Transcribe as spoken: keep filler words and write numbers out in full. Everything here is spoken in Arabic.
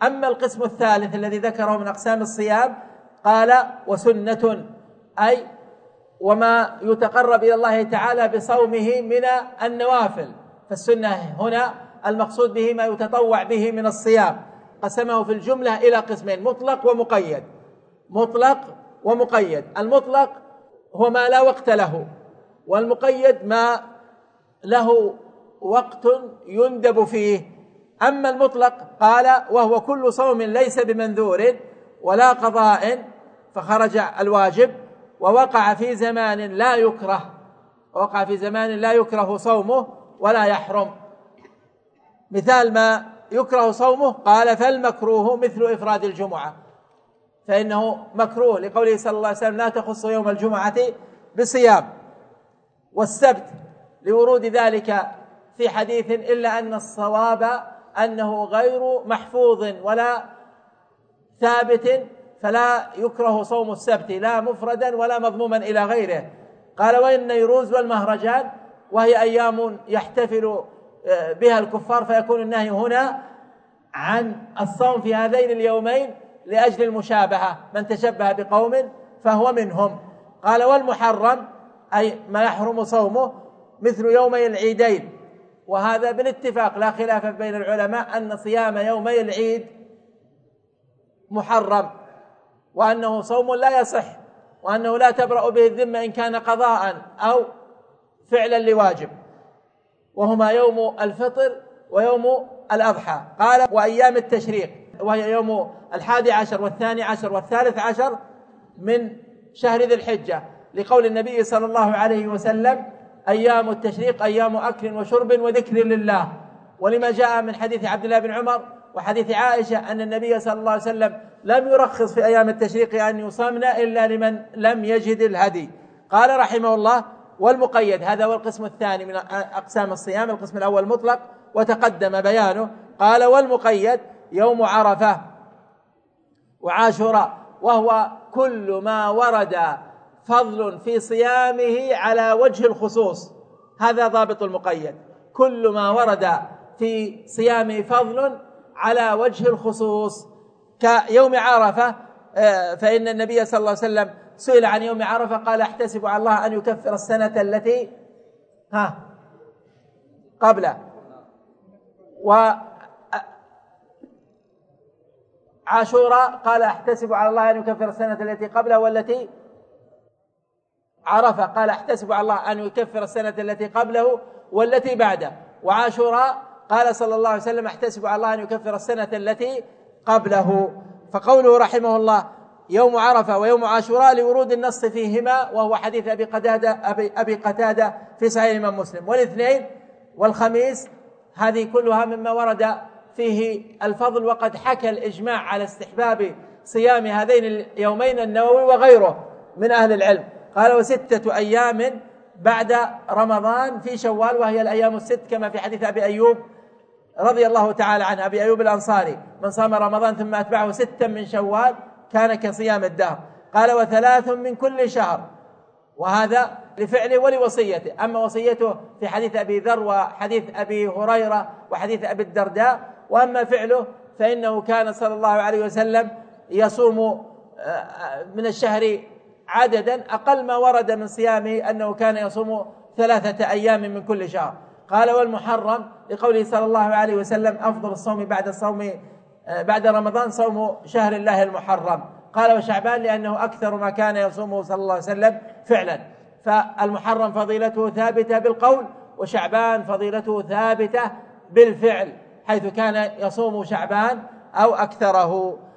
أما القسم الثالث الذي ذكره من أقسام الصيام قال وسنة، أي وما يتقرب إلى الله تعالى بصومه من النوافل. فالسنة هنا المقصود به ما يتطوع به من الصيام. قسمه في الجملة إلى قسمين: مطلق ومقيد. مطلق ومقيد. المطلق هو ما لا وقت له، والمقيد ما له وقت يندب فيه. أما المطلق قال وهو كل صوم ليس بمنذور ولا قضاء فخرج الواجب، ووقع في زمان لا يكره وقع في زمان لا يكره صومه ولا يحرم. مثال ما يكره صومه قال فالمكروه مثل إفراد الجمعة، فإنه مكروه لقوله صلى الله عليه وسلم لا تخص يوم الجمعة بصيام، والسبت لورود ذلك في حديث، إلا أن الصواب أنه غير محفوظ ولا ثابت، فلا يكره صوم السبت لا مفردا ولا مضموما إلى غيره. قال وإن نيروز والمهرجان وهي أيام يحتفل بها الكفار، فيكون النهي هنا عن الصوم في هذين اليومين لأجل المشابهة، من تشبه بقوم فهو منهم. قال والمحرم أي ما يحرم صومه مثل يومي العيدين، وهذا بالاتفاق لا خلاف بين العلماء أن صيام يومي العيد محرم، وأنه صوم لا يصح، وأنه لا تبرأ به الذمة إن كان قضاء أو فعلا لواجب، وهما يوم الفطر ويوم الأضحى. قال وأيام التشريق وهي يوم الحادي عشر والثاني عشر والثالث عشر من شهر ذي الحجة، لقول النبي صلى الله عليه وسلم أيام التشريق أيام أكل وشرب وذكر لله، ولما جاء من حديث عبد الله بن عمر وحديث عائشة أن النبي صلى الله عليه وسلم لم يرخص في أيام التشريق أن يصامن إلا لمن لم يجد الهدي. قال رحمه الله والمقيد، هذا هو القسم الثاني من أقسام الصيام. القسم الأول مطلق وتقدم بيانه. قال والمقيد يوم عرفة وعاشوراء، وهو كل ما ورد فضل في صيامه على وجه الخصوص، هذا ضابط المقيد، كل ما ورد في صيامه فضل على وجه الخصوص. كيوم عرفة فإن النبي صلى الله عليه وسلم سئل عن يوم عرفة قال احتسب على الله أن يكفر السنة التي ها قبله، وعاشوراء قال احتسب على الله أن يكفر السنة التي قبله والتي عرفة قال احتسب على الله أن يكفر السنة التي قبله والتي بعده، وعاشوراء قال صلى الله عليه وسلم احتسب على الله أن يكفر السنة التي قبله. فقوله رحمه الله يوم عرفة ويوم عاشوراء لورود النص فيهما، وهو حديث أبي قتادة أبي, أبي قتادة في صحيح الإمام مسلم. والاثنين والخميس هذه كلها مما ورد فيه الفضل، وقد حكى الإجماع على استحباب صيام هذين اليومين النووي وغيره من أهل العلم. قال وستة أيام بعد رمضان في شوال، وهي الأيام الست كما في حديث أبي أيوب رضي الله تعالى عنه، أبي أيوب الأنصاري من صام رمضان ثم أتبعه ستا من شوال كان كصيام الدهر. قال وثلاث من كل شهر، وهذا لفعله ولوصيته. أما وصيته في حديث أبي ذر وحديث أبي هريرة وحديث أبي الدرداء، وأما فعله فإنه كان صلى الله عليه وسلم يصوم من الشهر عددا، أقل ما ورد من صيامه أنه كان يصوم ثلاثة أيام من كل شهر. قال والمحرم لقوله صلى الله عليه وسلم أفضل الصوم بعد الصوم بعد رمضان صوم شهر الله المحرم. قال وشعبان لأنه أكثر ما كان يصومه صلى الله عليه وسلم فعلا. فالمحرم فضيلته ثابتة بالقول، وشعبان فضيلته ثابتة بالفعل، حيث كان يصوم شعبان أو أكثره.